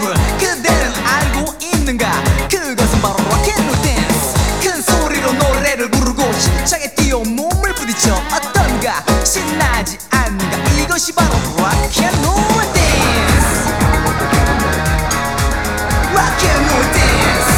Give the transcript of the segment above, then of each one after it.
룰 그대는 알고 있는가? 그것은 바로 락앤롤 댄스. 큰 소리로 노래를 부르고 힘차게 뛰어 몸을 부딪혀 어떤가? 신나지 않는가? 이것이 바로 락앤롤 댄스. 락앤롤 댄스.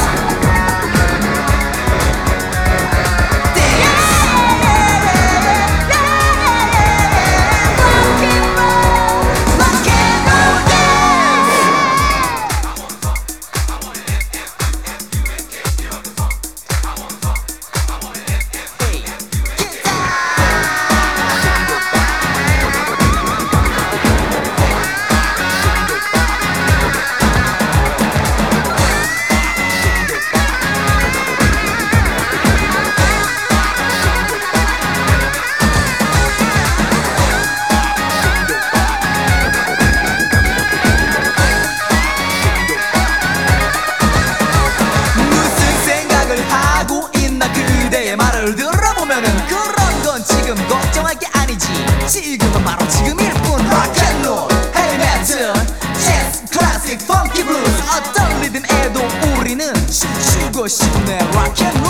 그대의 말을 들어보면은 그런 건 지금 걱정할 게 아니지. 지금은 바로 지금일 뿐. 락앤롤, 헤비메탈, 재즈, 클래식, 펑키, 블루스 어떤 리듬에도 우리는 춤추고 싶네. 락앤롤